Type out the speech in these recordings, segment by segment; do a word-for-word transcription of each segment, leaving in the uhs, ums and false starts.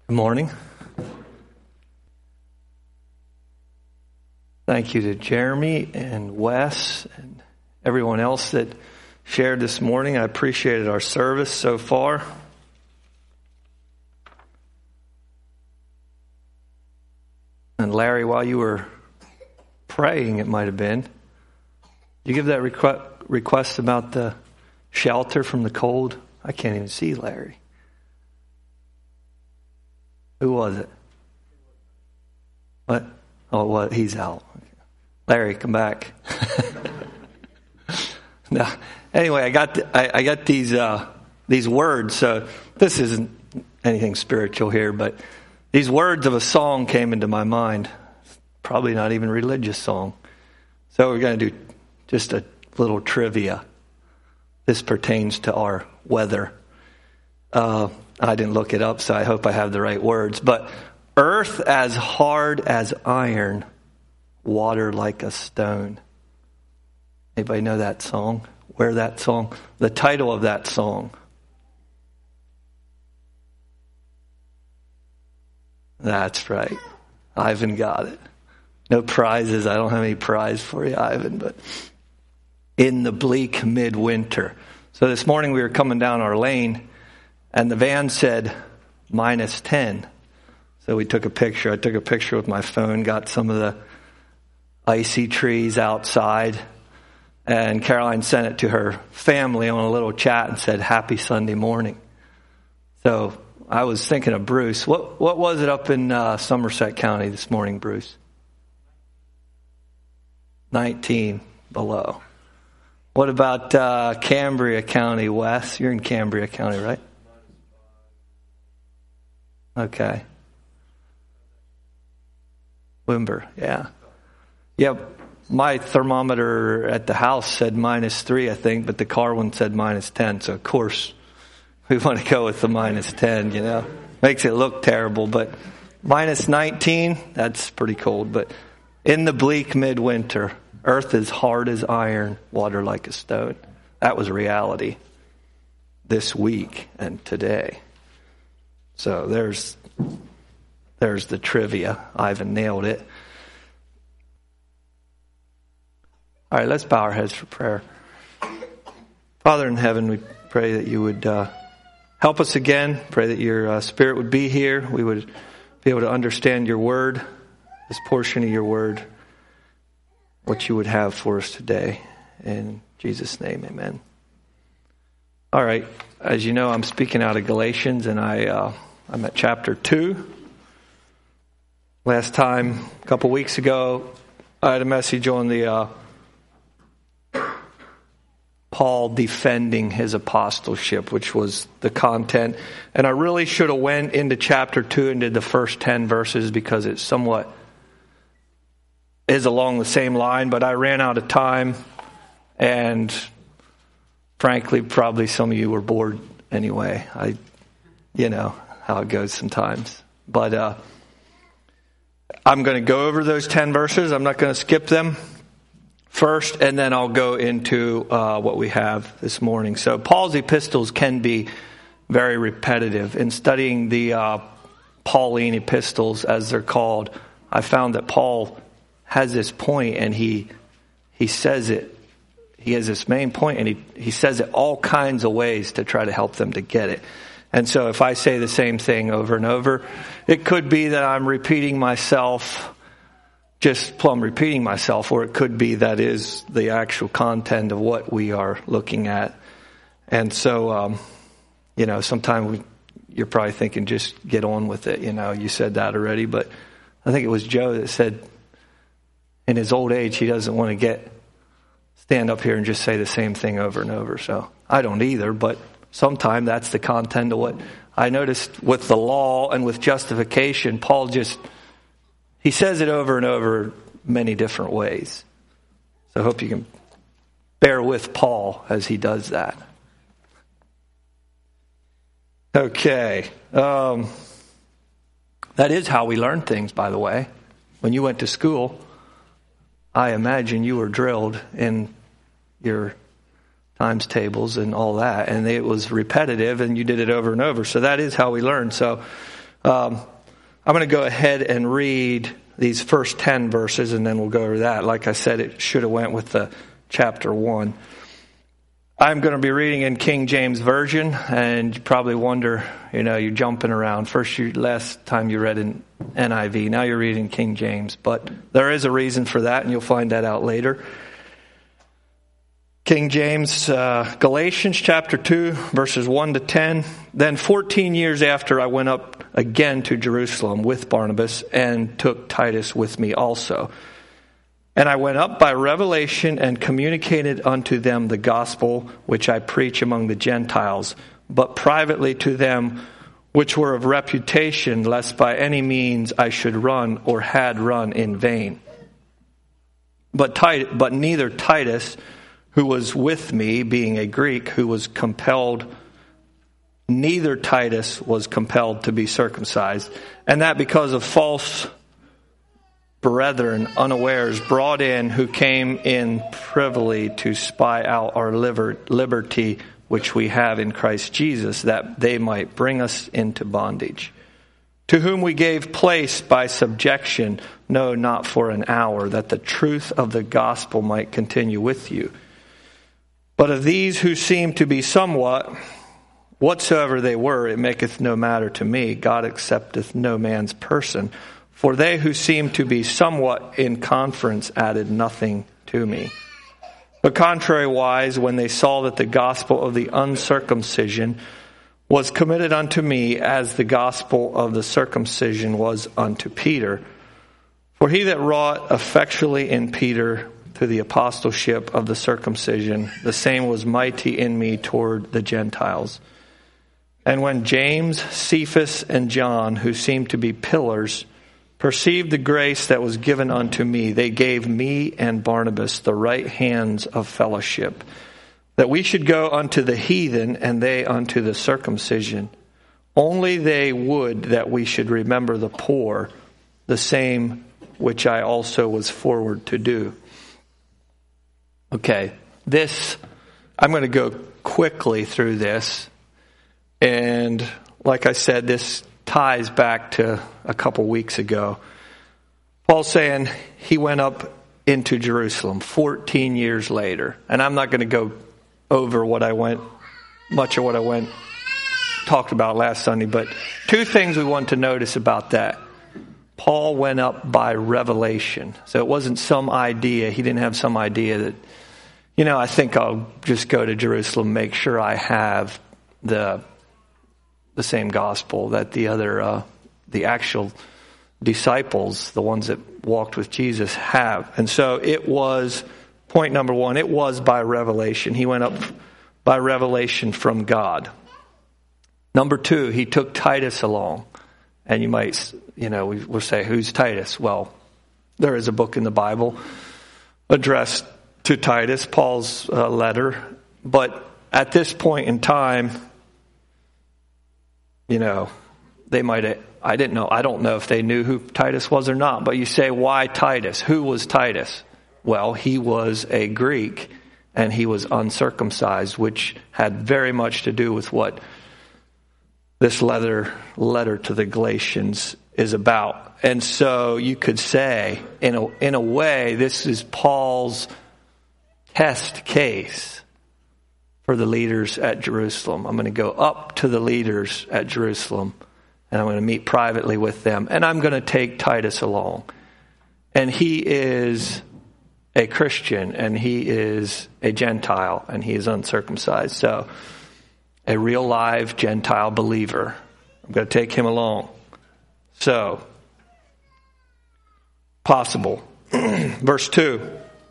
Good morning. Thank you to Jeremy and Wes and everyone else that shared this morning. I appreciated our service so far. And Larry, while you were praying, it might have been, you give that request, request about the shelter from the cold? I can't even see Larry. Who was it? What? Oh, what? He's out. Larry, come back. No. Anyway, I got the, I, I got these uh, these words. So this isn't anything spiritual here, but these words of a song came into my mind. Probably not even a religious song. So we're going to do just a little trivia. This pertains to our weather. Uh, I didn't look it up, so I hope I have the right words. But earth as hard as iron, water like a stone. Anybody know that song? Where that song? The title of that song. That's right. Ivan got it. No prizes. I don't have any prize for you, Ivan, but in the bleak midwinter. So this morning we were coming down our lane, and the van said minus ten. So we took a picture. I took a picture with my phone, got some of the icy trees outside, and Caroline sent it to her family on a little chat and said, "Happy Sunday morning." So I was thinking of Bruce. What what was it up in uh, Somerset County this morning, Bruce? nineteen below. What about uh, Cambria County, Wes? You're in Cambria County, right? Okay. Wimber, yeah. Yep. My thermometer at the house said minus three, I think, but the car one said minus ten. So, of course, we want to go with the minus ten, you know. Makes it look terrible, but minus nineteen, that's pretty cold. But in the bleak midwinter, earth as hard as iron, water like a stone. That was reality this week and today. So there's there's the trivia. Ivan nailed it. All right, let's bow our heads for prayer. Father in heaven, we pray that you would uh, help us again. Pray that your uh, Spirit would be here. We would be able to understand your word, this portion of your word, what you would have for us today. In Jesus' name, amen. All right, as you know, I'm speaking out of Galatians, and I, uh, I'm at chapter two. Last time, a couple weeks ago, I had a message on the uh, Paul defending his apostleship, which was the content. And I really should have went into chapter two and did the first ten verses because it somewhat is along the same line, but I ran out of time, and frankly, probably some of you were bored anyway. I, you know how it goes sometimes. But uh, I'm going to go over those ten verses. I'm not going to skip them first, and then I'll go into uh, what we have this morning. So Paul's epistles can be very repetitive. In studying the uh, Pauline epistles, as they're called, I found that Paul has this point, and he he says it. He has this main point, and he, he says it all kinds of ways to try to help them to get it. And so if I say the same thing over and over, it could be that I'm repeating myself, just plumb repeating myself, or it could be that is the actual content of what we are looking at. And so, um, you know, sometimes you're probably thinking, just get on with it. You know, you said that already, but I think it was Joe that said in his old age, he doesn't want to get stand up here and just say the same thing over and over. So I don't either, but sometimes that's the content of what I noticed with the law and with justification. Paul just, he says it over and over many different ways. So I hope you can bear with Paul as he does that. Okay. Um, that is how we learn things, by the way. When you went to school, I imagine you were drilled in your times tables and all that, and it was repetitive, and you did it over and over. So that is how we learn. So Um, I'm going to go ahead and read these first ten verses, and then we'll go over that. Like I said, it should have went with the chapter one. I'm going to be reading in King James Version, and you probably wonder, you know, you're jumping around. First, you, last time you read in N I V, now you're reading King James. But there is a reason for that, and you'll find that out later. King James, uh, Galatians chapter two, verses one to ten. Then fourteen years after, I went up again to Jerusalem with Barnabas and took Titus with me also. And I went up by revelation and communicated unto them the gospel which I preach among the Gentiles, but privately to them which were of reputation, lest by any means I should run or had run in vain. But, Tit- but neither Titus, who was with me, being a Greek, who was compelled, neither Titus was compelled to be circumcised, and that because of false brethren unawares brought in, who came in privily to spy out our liber- liberty which we have in Christ Jesus, that they might bring us into bondage. To whom we gave place by subjection, no, not for an hour, that the truth of the gospel might continue with you. But of these who seem to be somewhat, whatsoever they were, it maketh no matter to me. God accepteth no man's person. For they who seemed to be somewhat in conference added nothing to me. But contrariwise, when they saw that the gospel of the uncircumcision was committed unto me, as the gospel of the circumcision was unto Peter. For he that wrought effectually in Peter to the apostleship of the circumcision, the same was mighty in me toward the Gentiles. And when James, Cephas, and John, who seemed to be pillars, perceived the grace that was given unto me, they gave me and Barnabas the right hands of fellowship, that we should go unto the heathen, and they unto the circumcision. Only they would that we should remember the poor, the same which I also was forward to do. Okay, this, I'm going to go quickly through this, and like I said, this ties back to a couple weeks ago. Paul's saying he went up into Jerusalem fourteen years later. And I'm not going to go over what I went, much of what I went, talked about last Sunday, but two things we want to notice about that. Paul went up by revelation. So it wasn't some idea. He didn't have some idea that, you know, I think I'll just go to Jerusalem, make sure I have the the same gospel that the other, uh, the actual disciples, the ones that walked with Jesus, have. And so it was, point number one, it was by revelation. He went up by revelation from God. Number two, he took Titus along. And you might, you know, we will say, who's Titus? Well, there is a book in the Bible addressed to Titus, Paul's uh, letter. But at this point in time, you know, they might have, I didn't know, I don't know if they knew who Titus was or not, but you say, why Titus? Who was Titus? Well, he was a Greek, and he was uncircumcised, which had very much to do with what this letter, letter to the Galatians is about. And so you could say, in a, in a way, this is Paul's test case for the leaders at Jerusalem. I'm going to go up to the leaders at Jerusalem, and I'm going to meet privately with them, and I'm going to take Titus along. And he is a Christian, and he is a Gentile, and he is uncircumcised. So, a real live Gentile believer. I'm going to take him along. So, possible. Verse two.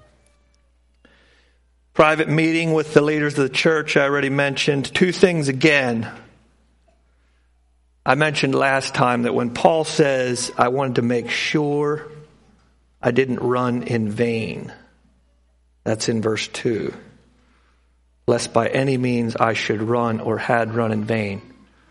Private meeting with the leaders of the church, I already mentioned. Two things again. I mentioned last time that when Paul says, I wanted to make sure I didn't run in vain. That's in verse two. Lest by any means I should run or had run in vain.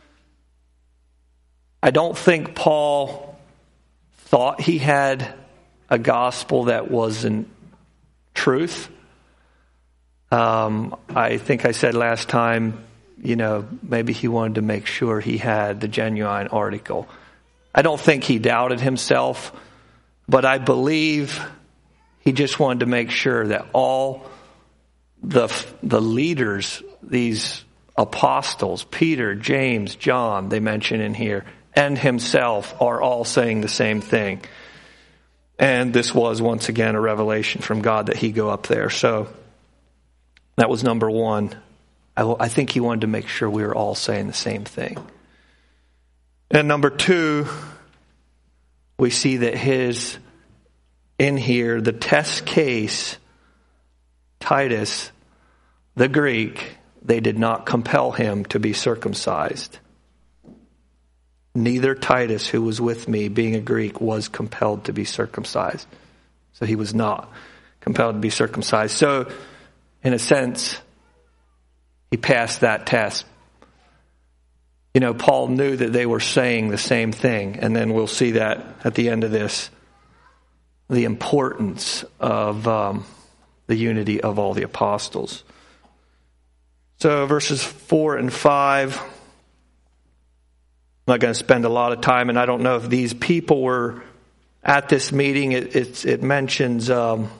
I don't think Paul thought he had a gospel that wasn't truth. Um, I think I said last time, you know, maybe he wanted to make sure he had the genuine article. I don't think he doubted himself, but I believe he just wanted to make sure that all the the leaders, these apostles, Peter, James, John, they mention in here, and himself are all saying the same thing. And this was, once again, a revelation from God that he go up there. So that was number one. I, I think he wanted to make sure we were all saying the same thing. And number two, we see that his, in here, the test case, Titus, the Greek, they did not compel him to be circumcised. Neither Titus, who was with me, being a Greek, was compelled to be circumcised. So he was not compelled to be circumcised. So, in a sense, he passed that test. You know, Paul knew that they were saying the same thing. And then we'll see that at the end of this, the importance of um, the unity of all the apostles. So verses four and five, I'm not going to spend a lot of time, and I don't know if these people were at this meeting. It, it, it mentions um,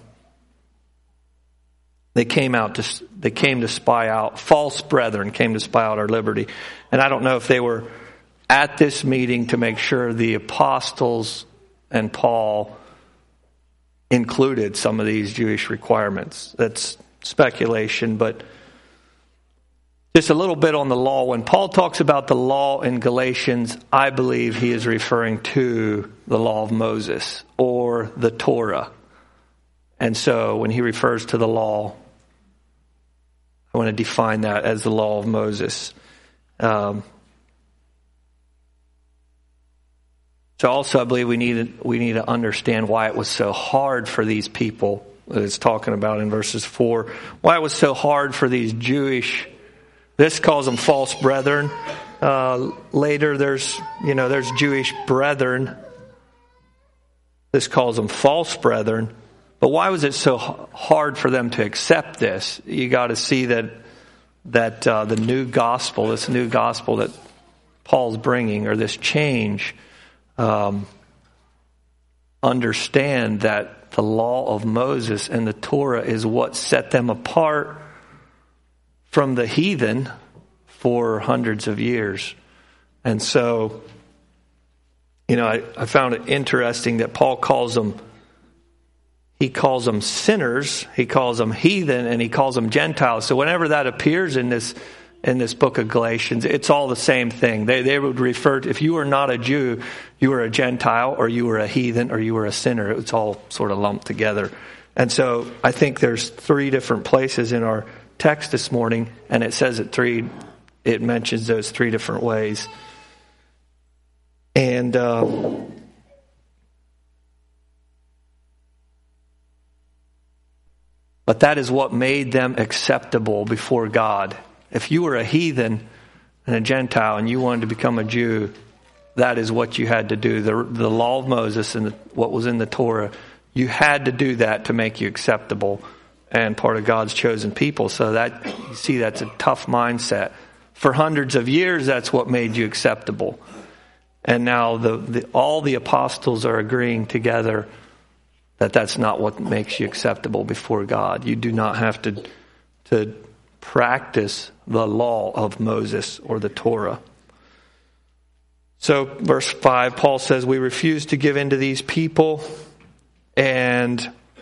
they came out to they came to spy out, false brethren came to spy out our liberty. And I don't know if they were at this meeting to make sure the apostles and Paul included some of these Jewish requirements. That's speculation, but just a little bit on the law. When Paul talks about the law in Galatians, I believe he is referring to the law of Moses or the Torah. And so when he refers to the law, I want to define that as the law of Moses. Um, so also I believe we need, we need to understand why it was so hard for these people that it's talking about in verses four. Why it was so hard for these Jewish, this calls them false brethren. Uh, later there's, you know, there's Jewish brethren. This calls them false brethren. But why was it so hard for them to accept this? You got to see that that uh, the new gospel, this new gospel that Paul's bringing, or this change, um, understand that the law of Moses and the Torah is what set them apart from the heathen for hundreds of years. And so, you know, I, I found it interesting that Paul calls them He calls them sinners, he calls them heathen, and he calls them Gentiles. So whenever that appears in this in this book of Galatians, it's all the same thing. They they would refer to, if you were not a Jew, you were a Gentile, or you were a heathen, or you were a sinner. It's all sort of lumped together. And so I think there's three different places in our text this morning, and it says it three, it mentions those three different ways. And uh, But that is what made them acceptable before God. If you were a heathen and a Gentile and you wanted to become a Jew, that is what you had to do. The, the law of Moses and the, what was in the Torah, you had to do that to make you acceptable and part of God's chosen people. So that, you see, that's a tough mindset. For hundreds of years, that's what made you acceptable. And now the, the all the apostles are agreeing together that that's not what makes you acceptable before God. You do not have to, to practice the law of Moses or the Torah. So verse five, Paul says, we refuse to give in to these people. And,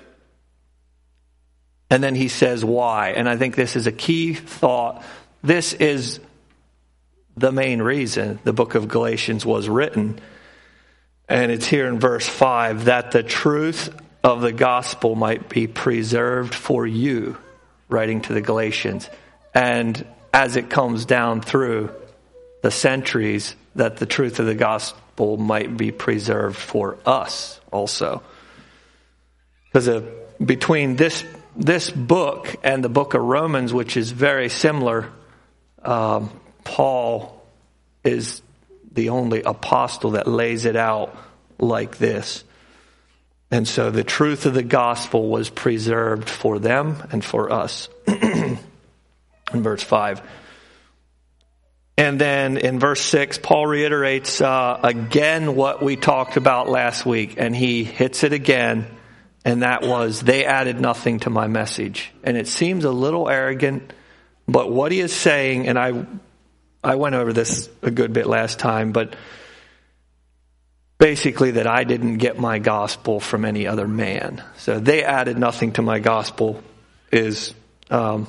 and then he says why. And I think this is a key thought. This is the main reason the book of Galatians was written. And it's here in verse five, that the truth of the gospel might be preserved for you, writing to the Galatians. And as it comes down through the centuries, that the truth of the gospel might be preserved for us also. Because uh, between this this book and the book of Romans, which is very similar, um, Paul is the only apostle that lays it out like this. And so the truth of the gospel was preserved for them and for us. In verse five. And then in verse six, Paul reiterates uh, again what we talked about last week, and he hits it again, and that was, they added nothing to my message. And it seems a little arrogant, but what he is saying, and I I went over this a good bit last time, but basically that I didn't get my gospel from any other man. So they added nothing to my gospel is um,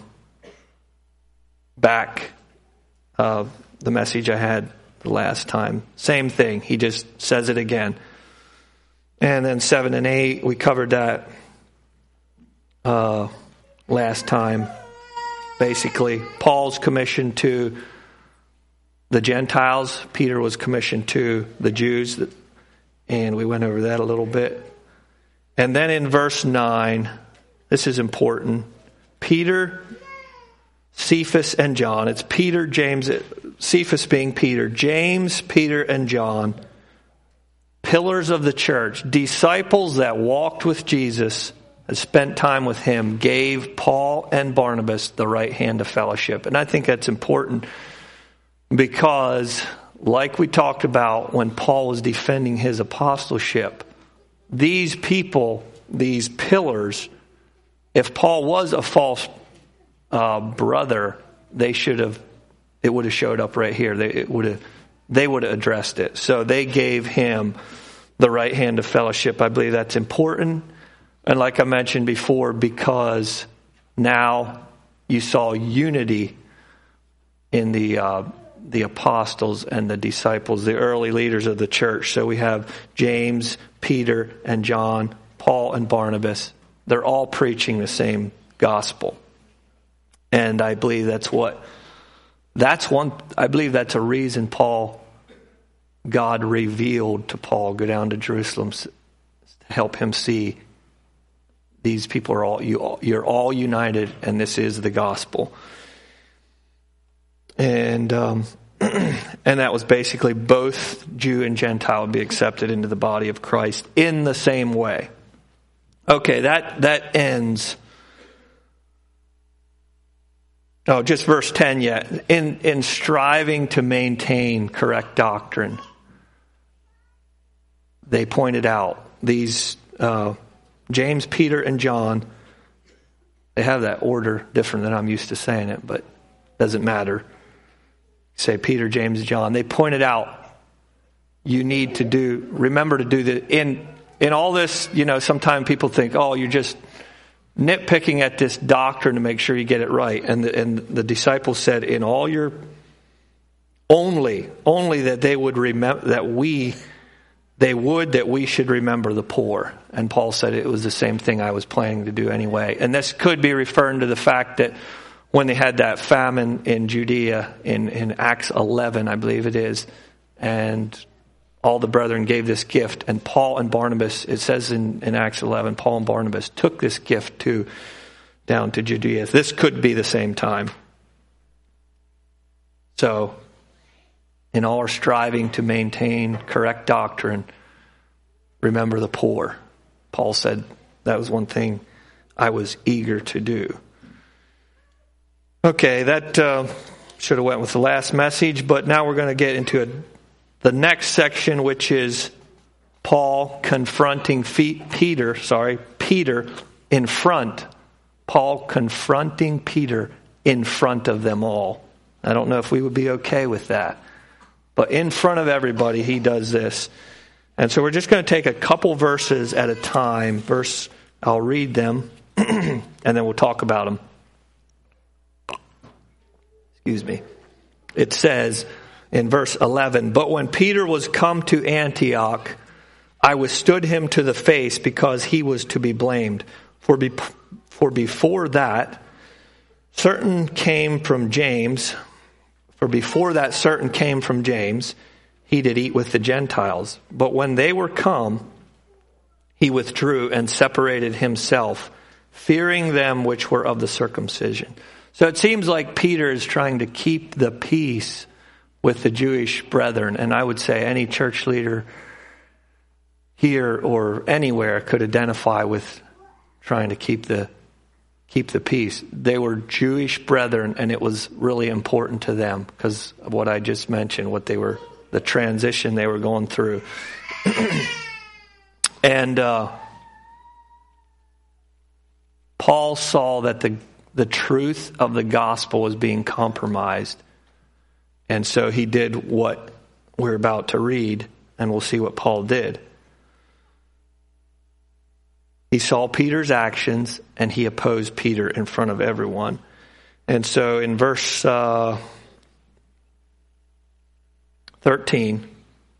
back uh, the message I had the last time. Same thing. He just says it again. And then seven and eight, we covered that uh, last time. Basically, Paul's commissioned to the Gentiles. Peter was commissioned to the Jews. And we went over that a little bit. And then in verse nine, this is important. Peter, Cephas, and John. It's Peter, James, Cephas being Peter. James, Peter, and John. Pillars of the church. Disciples that walked with Jesus, that spent time with him, gave Paul and Barnabas the right hand of fellowship. And I think that's important because, like we talked about when Paul was defending his apostleship, these people, these pillars, if Paul was a false uh, brother, they should have, it would have showed up right here. They it would have, they would have addressed it. So they gave him the right hand of fellowship. I believe that's important. And like I mentioned before, because now you saw unity in the uh, the apostles and the disciples, the early leaders of the church. So we have James, Peter, and John, Paul and Barnabas. They're all preaching the same gospel. And I believe that's what, that's one, I believe that's a reason Paul, God revealed to Paul, go down to Jerusalem to help him see these people are all, you, you're all united and this is the gospel. And um, and that was basically both Jew and Gentile would be accepted into the body of Christ in the same way. Okay, that, that ends. Oh, just verse ten yet. In, in striving to maintain correct doctrine, they pointed out these, uh, James, Peter, and John, they have that order different than I'm used to saying it, but doesn't matter. Say Peter, James, John. They pointed out you need to do, remember to do the, in, in all this, you know, sometimes people think, oh, you're just nitpicking at this doctrine to make sure you get it right. And the, and the disciples said, in all your, only, only that they would remember, that we, they would, that we should remember the poor. And Paul said it was the same thing I was planning to do anyway. And this could be referring to the fact that when they had that famine in Judea in, in Acts eleven, I believe it is, and all the brethren gave this gift, and Paul and Barnabas, it says in, in Acts eleven, Paul and Barnabas took this gift to down to Judea. This could be the same time. So, in all our striving to maintain correct doctrine, remember the poor. Paul said that was one thing I was eager to do. Okay, that uh, should have went with the last message, but now we're going to get into a, the next section, which is Paul confronting Fe- Peter, sorry, Peter in front. Paul confronting Peter in front of them all. I don't know if we would be okay with that, but in front of everybody, he does this. And so we're just going to take a couple verses at a time. Verse, I'll read them, and then we'll talk about them. Excuse me. It says in verse eleven, but when Peter was come to Antioch, I withstood him to the face because he was to be blamed. For, be, for before that, certain came from James. For before that, certain came from James. He did eat with the Gentiles. But when they were come, he withdrew and separated himself, fearing them which were of the circumcision. So it seems like Peter is trying to keep the peace with the Jewish brethren. And I would say any church leader here or anywhere could identify with trying to keep the keep the peace. They were Jewish brethren, and it was really important to them because of what I just mentioned, what they were, the transition they were going through. and uh, Paul saw that the the truth of the gospel was being compromised. And so he did what we're about to read, and we'll see what Paul did. He saw Peter's actions, and he opposed Peter in front of everyone. And so in verse uh, thirteen,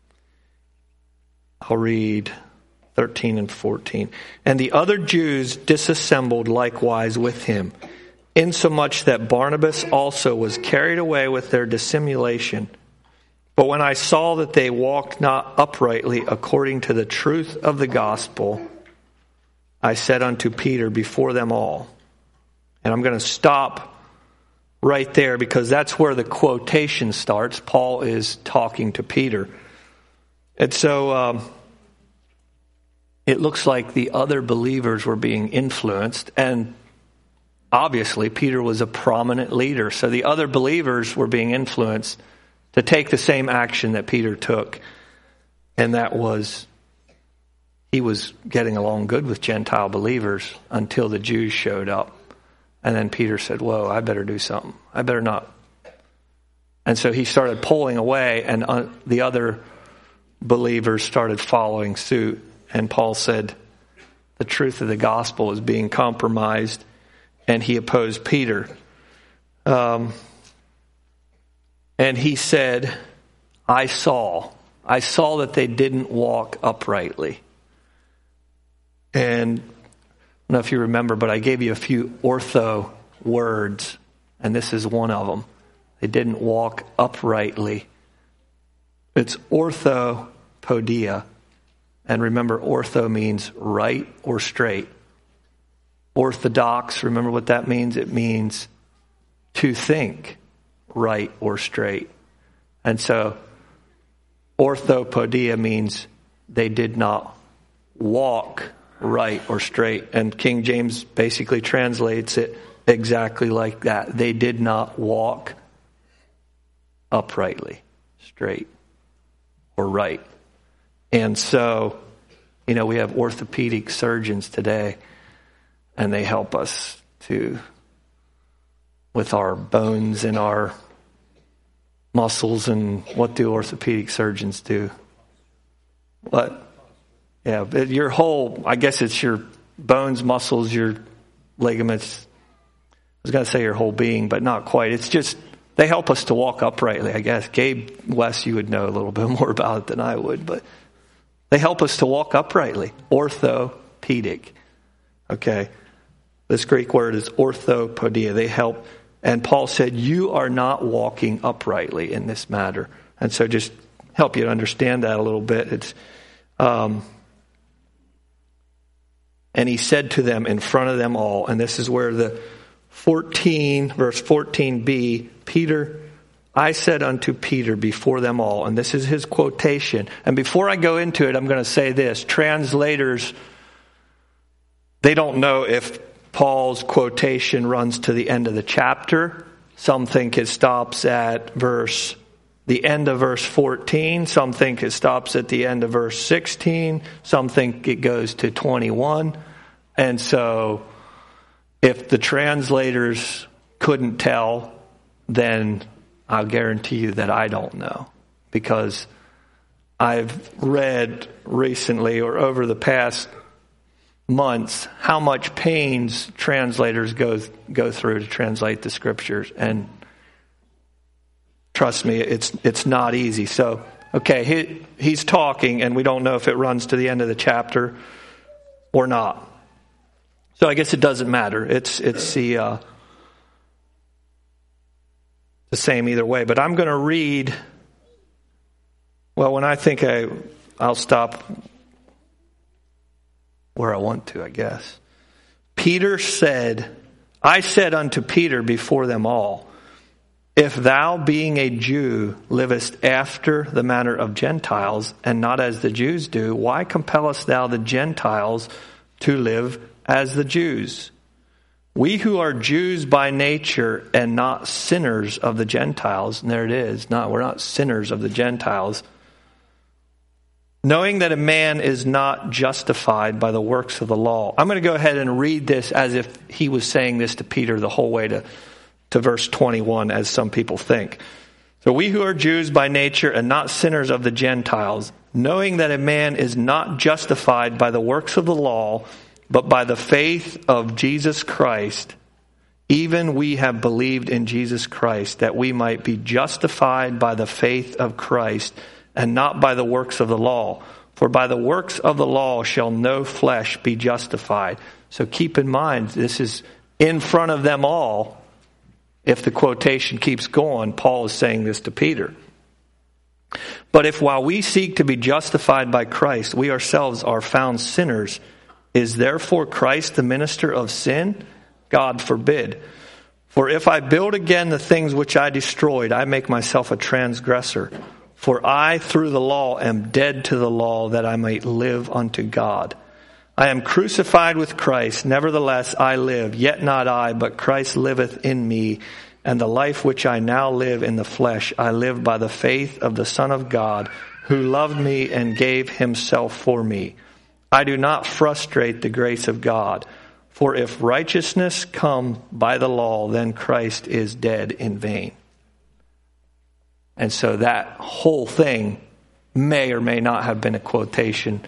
I'll read thirteen and fourteen. And the other Jews disassembled likewise with him, insomuch that Barnabas also was carried away with their dissimulation. But when I saw that they walked not uprightly according to the truth of the gospel, I said unto Peter before them all. And I'm going to stop right there because that's where the quotation starts. Paul is talking to Peter. And so um, it looks like the other believers were being influenced, and obviously, Peter was a prominent leader, so the other believers were being influenced to take the same action that Peter took, and that was he was getting along good with Gentile believers until the Jews showed up. And then Peter said, whoa, I better do something. I better not. And so he started pulling away, and uh, the other believers started following suit. And Paul said the truth of the gospel is being compromised, and he opposed Peter. Um, and he said, I saw. I saw that they didn't walk uprightly. And I don't know if you remember, but I gave you a few ortho words, and this is one of them. They didn't walk uprightly. It's orthopodia. And remember, ortho means right or straight. Orthodox, remember what that means? It means to think right or straight. And so orthopodia means they did not walk right or straight. And King James basically translates it exactly like that. They did not walk uprightly, straight, or right. And so, you know, we have orthopedic surgeons today, and they help us to, with our bones and our muscles. And what do orthopedic surgeons do? What? Yeah, but your whole, I guess it's your bones, muscles, your ligaments. I was going to say your whole being, but not quite. It's just, they help us to walk uprightly, I guess. Gabe, Wes, you would know a little bit more about it than I would, but they help us to walk uprightly. Orthopedic. Okay. This Greek word is orthopodia. They help. And Paul said, you are not walking uprightly in this matter. And so just help you to understand that a little bit. It's, um, and he said to them in front of them all, and this is where the fourteen, verse fourteen b, Peter, I said unto Peter before them all, and this is his quotation. And before I go into it, I'm going to say this. Translators, they don't know if Paul's quotation runs to the end of the chapter. Some think it stops at verse, the end of verse fourteen. Some think it stops at the end of verse sixteen. Some think it goes to twenty-one. And so if the translators couldn't tell, then I'll guarantee you that I don't know, because I've read recently or over the past months how much pains translators go go through to translate the scriptures, and trust me, it's it's not easy. So, okay, he he's talking, and we don't know if it runs to the end of the chapter or not. So I guess it doesn't matter. It's it's the uh, the same either way. But I'm going to read. Well, when I think I I'll stop where I want to, I guess. Peter said, I said unto Peter before them all, if thou being a Jew livest after the manner of Gentiles, and not as the Jews do, why compellest thou the Gentiles to live as the Jews? We who are Jews by nature and not sinners of the Gentiles, and there it is, not, we're not sinners of the Gentiles, knowing that a man is not justified by the works of the law. I'm going to go ahead and read this as if he was saying this to Peter the whole way to, to verse twenty-one, as some people think. So we who are Jews by nature and not sinners of the Gentiles, knowing that a man is not justified by the works of the law, but by the faith of Jesus Christ, even we have believed in Jesus Christ, that we might be justified by the faith of Christ, and not by the works of the law. For by the works of the law shall no flesh be justified. So keep in mind, this is in front of them all. If the quotation keeps going, Paul is saying this to Peter. But if while we seek to be justified by Christ, we ourselves are found sinners, is therefore Christ the minister of sin? God forbid. For if I build again the things which I destroyed, I make myself a transgressor. For I, through the law, am dead to the law, that I might live unto God. I am crucified with Christ, nevertheless I live, yet not I, but Christ liveth in me. And the life which I now live in the flesh, I live by the faith of the Son of God, who loved me and gave himself for me. I do not frustrate the grace of God. For if righteousness come by the law, then Christ is dead in vain. And so that whole thing may or may not have been a quotation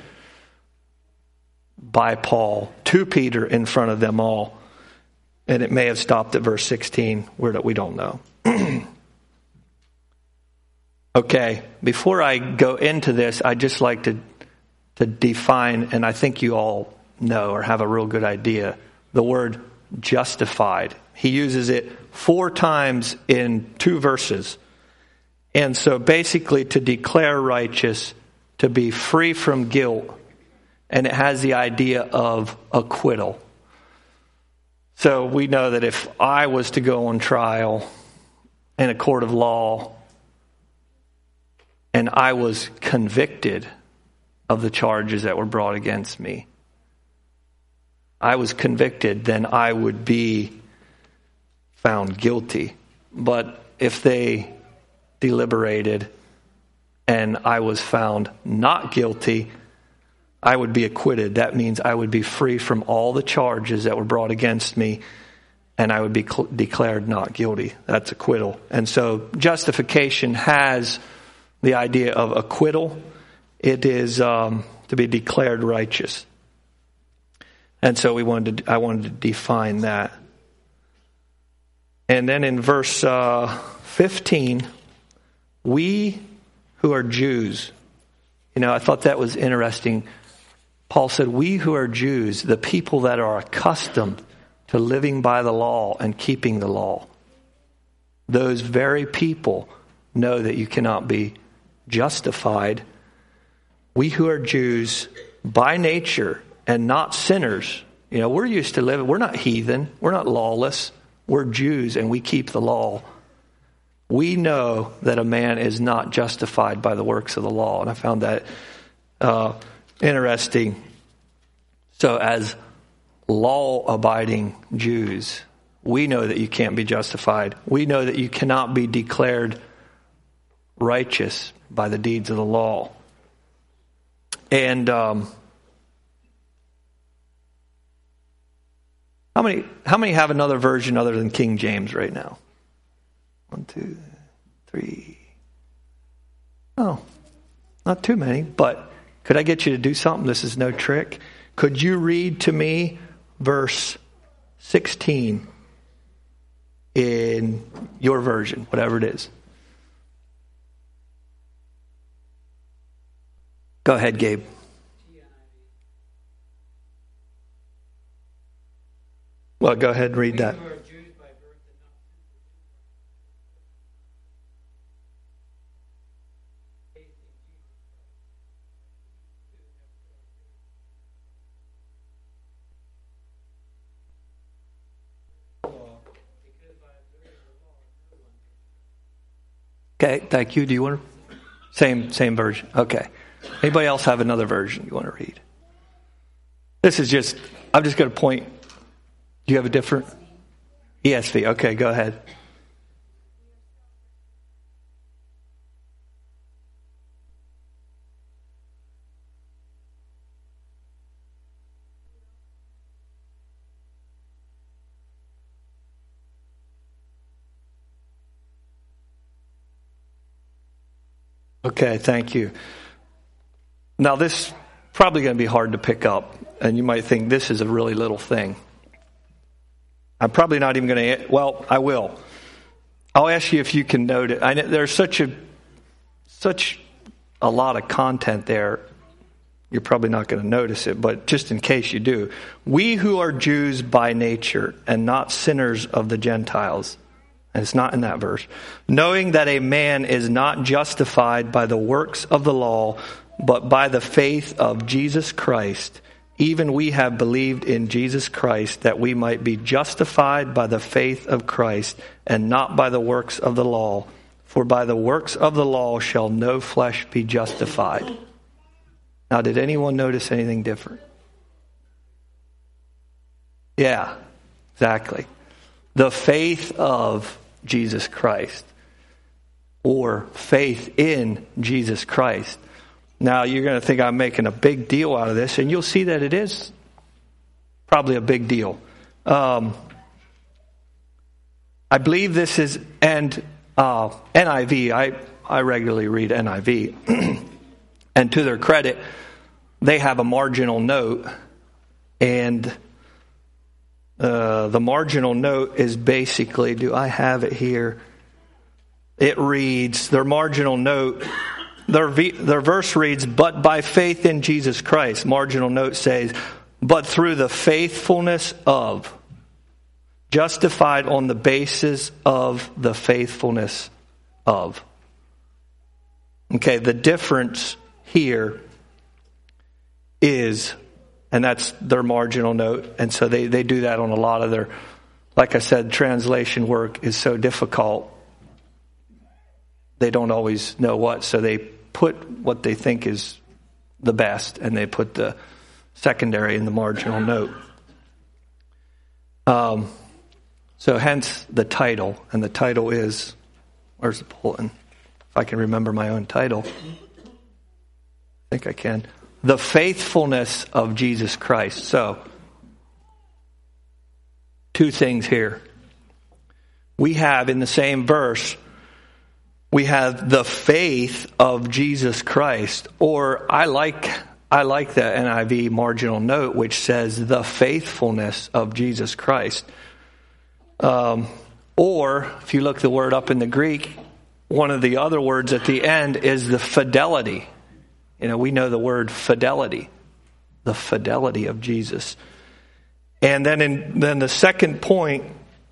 by Paul to Peter in front of them all. And it may have stopped at verse sixteen, where we don't know. Okay, before I go into this, I'd just like to, to define, and I think you all know or have a real good idea, the word justified. He uses it four times in two verses. And so basically to declare righteous, to be free from guilt, and it has the idea of acquittal. So we know that if I was to go on trial in a court of law and I was convicted of the charges that were brought against me, I was convicted, then I would be found guilty. But if they deliberated and I was found not guilty, I would be acquitted. That means I would be free from all the charges that were brought against me, and I would be cl- declared not guilty. That's acquittal. And so justification has the idea of acquittal. It is um, to be declared righteous. And so we wanted to, I wanted to define that. And then in verse uh, fifteen, we who are Jews, you know, I thought that was interesting. Paul said, we who are Jews, the people that are accustomed to living by the law and keeping the law, those very people know that you cannot be justified. We who are Jews by nature and not sinners, you know, we're used to living, we're not heathen, we're not lawless, we're Jews and we keep the law. We know that a man is not justified by the works of the law. And I found that uh, interesting. So as law-abiding Jews, we know that you can't be justified. We know that you cannot be declared righteous by the deeds of the law. And um, how many how many have another version other than King James right now? One, two, three. Oh, not too many, but could I get you to do something? This is no trick. Could you read to me verse sixteen in your version, whatever it is? Go ahead, Gabe. Well, go ahead and read that. Okay, thank you. Do you want to? Same same version. Okay. Anybody else have another version you want to read? This is just, I'm just going to point. Do you have a different? E S V. Okay, go ahead. Okay, thank you. Now this is probably going to be hard to pick up, and you might think this is a really little thing. I'm probably not even going to, well, I will. I'll ask you if you can note it. I know there's such a, such a lot of content there, you're probably not going to notice it, but just in case you do. We who are Jews by nature and not sinners of the Gentiles. And it's not in that verse. Knowing that a man is not justified by the works of the law, but by the faith of Jesus Christ. Even we have believed in Jesus Christ, that we might be justified by the faith of Christ, and not by the works of the law. For by the works of the law shall no flesh be justified. Now, did anyone notice anything different? Yeah, exactly. The faith of Jesus Christ, or faith in Jesus Christ. Now, you're going to think I'm making a big deal out of this, and you'll see that it is probably a big deal. Um, I believe this is, and uh, N I V, I, I regularly read N I V, and to their credit, they have a marginal note, and Uh, the marginal note is basically, do I have it here? It reads, their marginal note, their, v, their verse reads, but by faith in Jesus Christ. Marginal note says, but through the faithfulness of. Justified on the basis of the faithfulness of. Okay, the difference here is, and that's their marginal note. And so they, they do that on a lot of their, like I said, translation work is so difficult. They don't always know what. So they put what they think is the best, and they put the secondary in the marginal note. Um, so hence the title. And the title is, where's the bulletin? If I can remember my own title. I think I can. The faithfulness of Jesus Christ. So, two things here. We have in the same verse, we have the faith of Jesus Christ. Or I like I like the N I V marginal note, which says the faithfulness of Jesus Christ. Um, or, if you look the word up in the Greek, one of the other words at the end is the fidelity. You know, we know the word fidelity, the fidelity of Jesus. And then in then the second point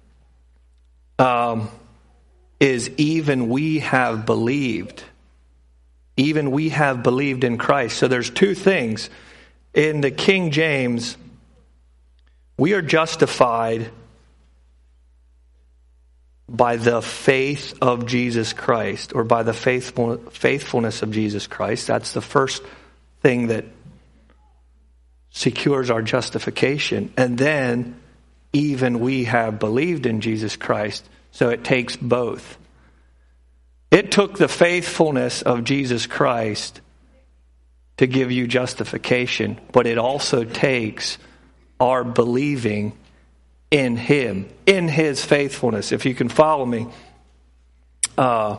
um, is even we have believed. Even we have believed in Christ. So there's two things. In the King James, we are justified by the faith of Jesus Christ, or by the faithful, faithfulness of Jesus Christ. That's the first thing that secures our justification. And then, even we have believed in Jesus Christ. So it takes both. It took the faithfulness of Jesus Christ to give you justification, but it also takes our believing in Him, in His faithfulness. If you can follow me, uh,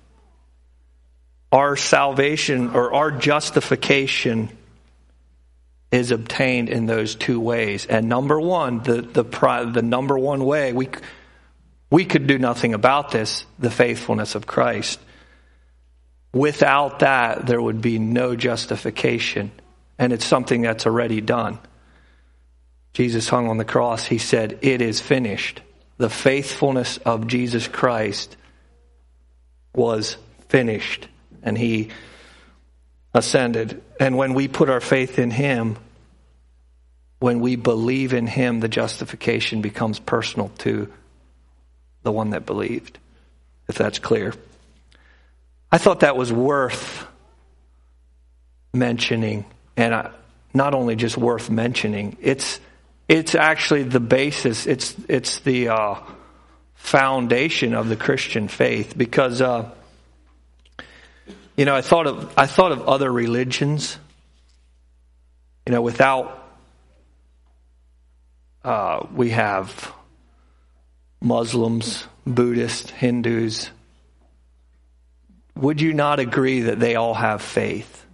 our salvation or our justification is obtained in those two ways. And number one, the the the number one way, we we could do nothing about this, the faithfulness of Christ. Without that, there would be no justification, and it's something that's already done. Jesus hung on the cross. He said, it is finished. The faithfulness of Jesus Christ was finished. And He ascended. And when we put our faith in Him, when we believe in Him, the justification becomes personal to the one that believed. If that's clear. I thought that was worth mentioning. And I, not only just worth mentioning, it's It's actually the basis. It's it's the uh, foundation of the Christian faith, because uh, you know I thought of I thought of other religions. You know, without uh, we have Muslims, Buddhists, Hindus. Would you not agree that they all have faith?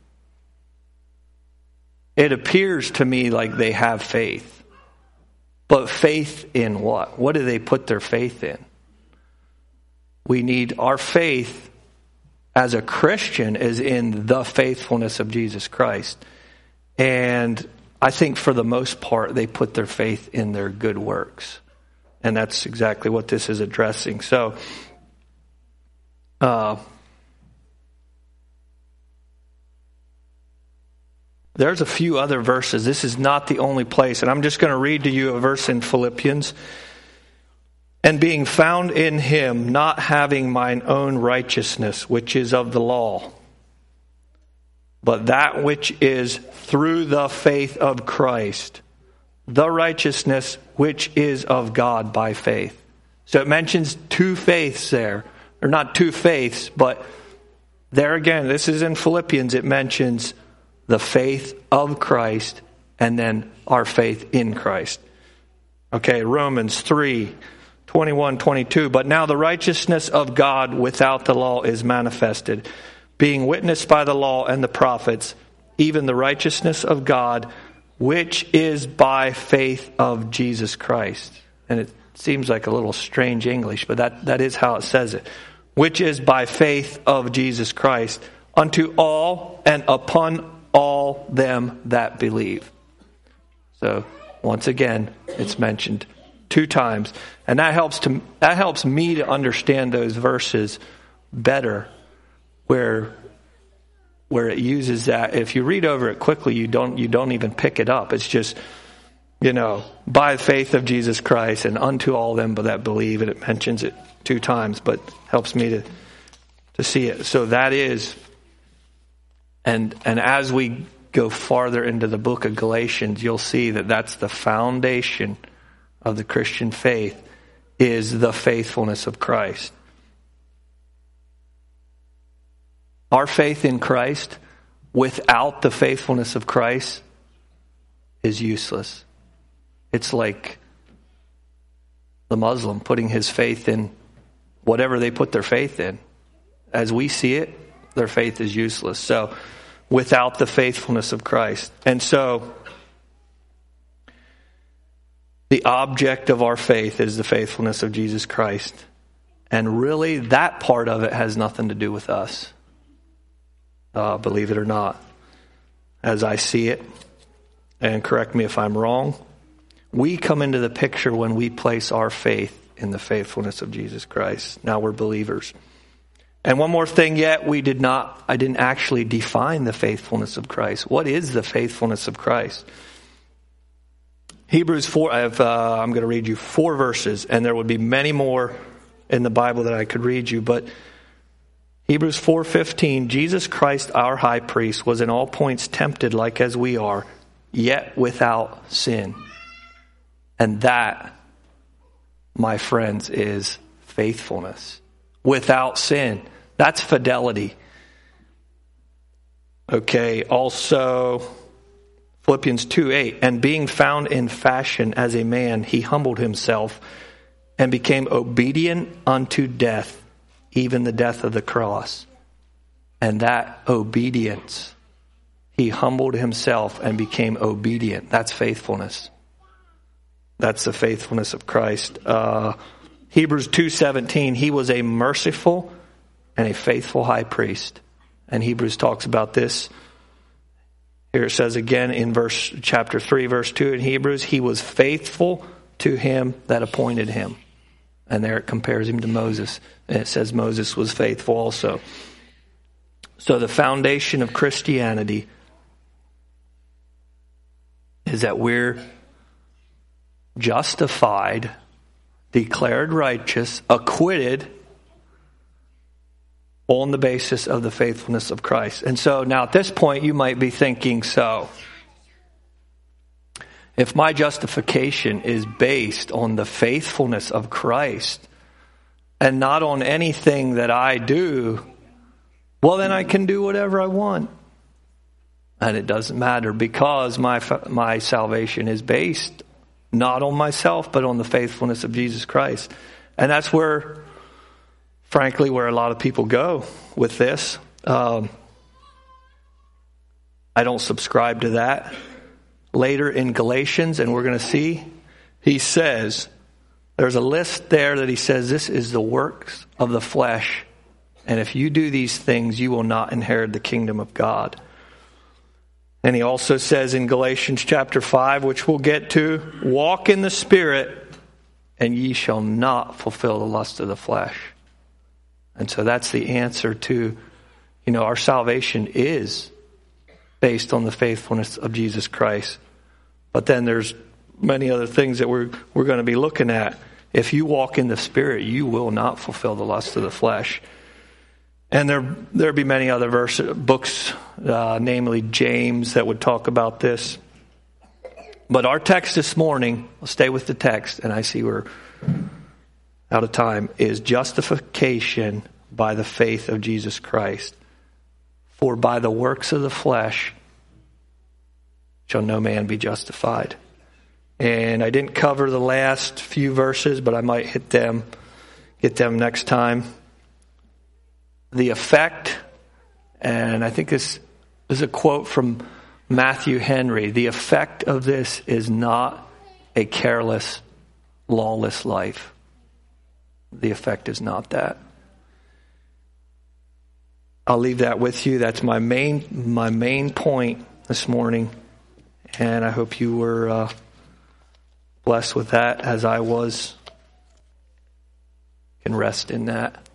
It appears to me like they have faith. But faith in what? What do they put their faith in? We need our faith as a Christian is in the faithfulness of Jesus Christ. And I think for the most part, they put their faith in their good works. And that's exactly what this is addressing. So, uh, there's a few other verses. This is not the only place. And I'm just going to read to you a verse in Philippians. And being found in him, not having mine own righteousness, which is of the law, but that which is through the faith of Christ, the righteousness which is of God by faith. So it mentions two faiths there. Or not two faiths, but there again, this is in Philippians, it mentions the faith of Christ and then our faith in Christ. Okay, Romans three, twenty-one, twenty-two. But now the righteousness of God without the law is manifested, being witnessed by the law and the prophets, even the righteousness of God, which is by faith of Jesus Christ. And it seems like a little strange English, but that, that is how it says it. Which is by faith of Jesus Christ, unto all and upon all them that believe. So, once again, it's mentioned two times. And that helps to that helps me to understand those verses better, where where it uses that. If you read over it quickly, you don't you don't even pick it up. It's just, you know, by faith of Jesus Christ and unto all them that believe, and it mentions it two times, but helps me to to see it. So that is, and and as we go farther into the book of Galatians, you'll see that that's the foundation of the Christian faith, is the faithfulness of Christ. Our faith in Christ without the faithfulness of Christ is useless. It's like the Muslim putting his faith in whatever they put their faith in. As we see it, their faith is useless. So, without the faithfulness of Christ. And so, the object of our faith is the faithfulness of Jesus Christ. And really, that part of it has nothing to do with us. Uh, believe it or not. As I see it, and correct me if I'm wrong, we come into the picture when we place our faith in the faithfulness of Jesus Christ. Now we're believers. And one more thing yet, we did not, I didn't actually define the faithfulness of Christ. What is the faithfulness of Christ? Hebrews four, I have, uh, I'm going to read you four verses, and there would be many more in the Bible that I could read you, but Hebrews four fifteen, Jesus Christ our high priest was in all points tempted like as we are, yet without sin. And that, my friends, is faithfulness. Without sin. That's fidelity. Okay, also Philippians two eight, and being found in fashion as a man, he humbled himself and became obedient unto death, even the death of the cross. And that obedience, he humbled himself and became obedient. That's faithfulness. That's the faithfulness of Christ. Uh, Hebrews two seventeen, he was a merciful and a faithful high priest. And Hebrews talks about this. Here it says again in verse chapter three, verse two in Hebrews, he was faithful to him that appointed him. And there it compares him to Moses. And it says Moses was faithful also. So the foundation of Christianity is that we're justified, declared righteous, acquitted on the basis of the faithfulness of Christ. And so now at this point you might be thinking, so if my justification is based on the faithfulness of Christ, and not on anything that I do, well, then I can do whatever I want. And it doesn't matter, because my my salvation is based not on myself, but on the faithfulness of Jesus Christ. And that's where, frankly, where a lot of people go with this. Um, I don't subscribe to that. Later in Galatians, and we're going to see, he says, there's a list there that he says, this is the works of the flesh. And if you do these things, you will not inherit the kingdom of God. And he also says in Galatians chapter five, which we'll get to, walk in the Spirit, and ye shall not fulfill the lust of the flesh. And so that's the answer to, you know, our salvation is based on the faithfulness of Jesus Christ. But then there's many other things that we're we're going to be looking at. If you walk in the Spirit, you will not fulfill the lust of the flesh. And there there'd be many other verse, books, uh, namely James, that would talk about this. But our text this morning, I'll stay with the text, and I see we're out of time, is justification by the faith of Jesus Christ. For by the works of the flesh shall no man be justified. And I didn't cover the last few verses, but I might hit them, get them next time. The effect, and I think this is a quote from Matthew Henry, the effect of this is not a careless, lawless life. The effect is not that. I'll leave that with you. That's my main my main point this morning, and I hope you were uh, blessed with that as I was. You can rest in that.